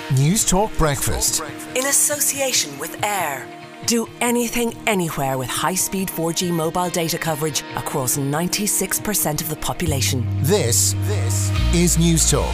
News Talk Breakfast. In association with Air. Do anything, anywhere with high-speed 4G mobile data coverage across 96% of the population. This is News Talk.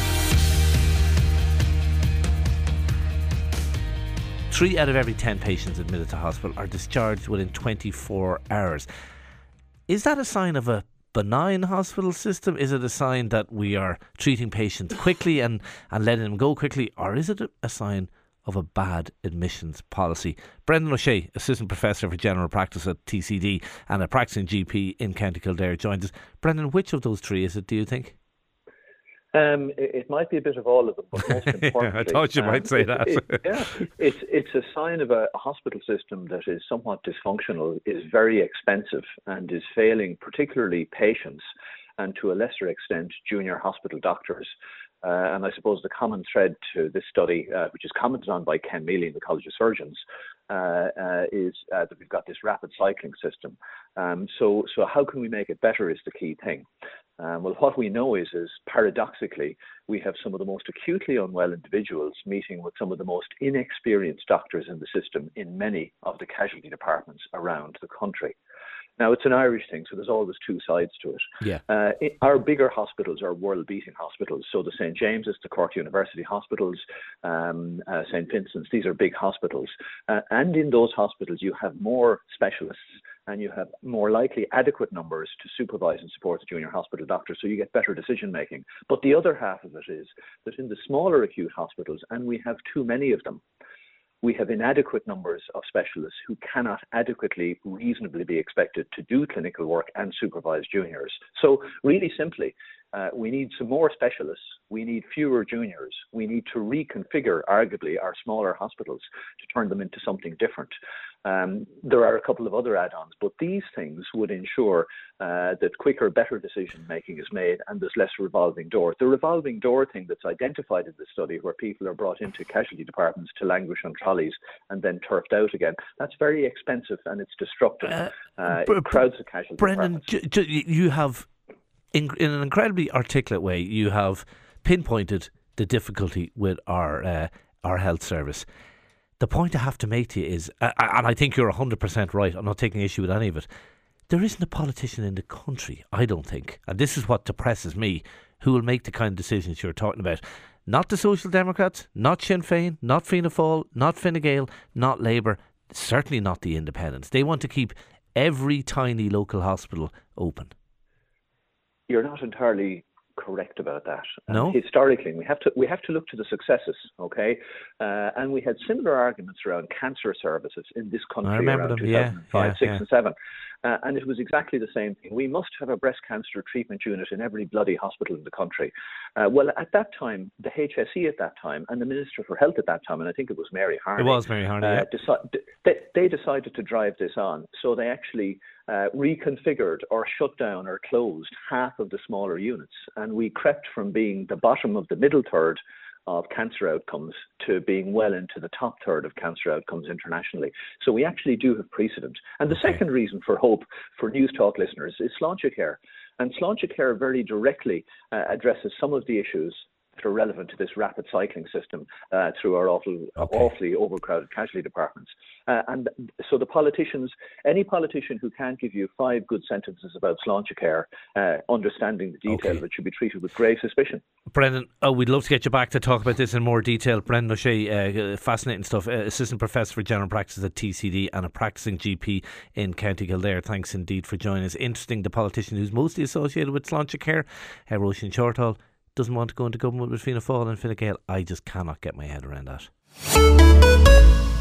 3 out of every 10 patients admitted to hospital are discharged within 24 hours. Is that a sign of a benign hospital system? Is it a sign that we are treating patients quickly and letting them go quickly? Or is it a sign of a bad admissions policy? Brendan O'Shea, Assistant Professor for General Practice at TCD and a practicing GP in County Kildare, joins us. Brendan, which of those 3 is it, do you think? It might be a bit of all of them, but most importantly, I thought you might say that. It's a sign of a hospital system that is somewhat dysfunctional, is very expensive, and is failing particularly patients and to a lesser extent junior hospital doctors. And I suppose the common thread to this study, which is commented on by Ken Mealy in the College of Surgeons, is that we've got this rapid cycling system. So how can we make it better is the key thing. Well, what we know is paradoxically, we have some of the most acutely unwell individuals meeting with some of the most inexperienced doctors in the system in many of the casualty departments around the country. Now, it's an Irish thing, so there's always 2 sides to it. Yeah. Our bigger hospitals are world-beating hospitals. So the St. James's, the Cork University hospitals, St. Vincent's, these are big hospitals. And in those hospitals, you have more specialists and you have more likely adequate numbers to supervise and support the junior hospital doctors, so you get better decision-making. But the other half of it is that in the smaller acute hospitals, and we have too many of them, we have inadequate numbers of specialists who cannot adequately, reasonably be expected to do clinical work and supervise juniors. So really simply, we need some more specialists, we need fewer juniors, we need to reconfigure, arguably, our smaller hospitals to turn them into something different. There are a couple of other add-ons, but these things would ensure that quicker, better decision-making is made and there's less revolving door. The revolving door thing that's identified in the study, where people are brought into casualty departments to languish on trolleys and then turfed out again, that's very expensive and it's destructive. It crowds the casualty Brendan, you have, in an incredibly articulate way, you have pinpointed the difficulty with our health service. The point I have to make to you is, and I think you're 100% right, I'm not taking issue with any of it, there isn't a politician in the country, I don't think, and this is what depresses me, who will make the kind of decisions you're talking about. Not the Social Democrats, not Sinn Féin, not Fianna Fáil, not Fine Gael, not Labour, certainly not the Independents. They want to keep every tiny local hospital open. You're not entirely correct about that. No? Historically, we have to look to the successes, okay? And we had similar arguments around cancer services in this country around 2005, 6 and 7. And it was exactly the same thing. We must have a breast cancer treatment unit in every bloody hospital in the country. Well, at that time, the HSE at that time and the Minister for Health at that time, and I think it was Mary Harney. It was Mary Harney, they decided to drive this on. So they actually reconfigured or shut down or closed half of the smaller units. And we crept from being the bottom of the middle third of cancer outcomes to being well into the top third of cancer outcomes internationally. So we actually do have precedent. And the second reason for hope for News Talk listeners is Sláinte Care. And Sláinte Care very directly addresses some of the issues that are relevant to this rapid cycling system through our awfully overcrowded casualty departments. And so the politicians, any politician who can't give you 5 good sentences about Sláinte Care, understanding the detail of it, should be treated with grave suspicion. Brendan, we'd love to get you back to talk about this in more detail. Brendan O'Shea, fascinating stuff, Assistant Professor for General Practice at TCD and a practicing GP in County Kildare. Thanks indeed for joining us. Interesting, the politician who's mostly associated with Sláinte Care, Róisín Shortall, doesn't want to go into government with Fianna Fáil and Fine Gael. I just cannot get my head around that.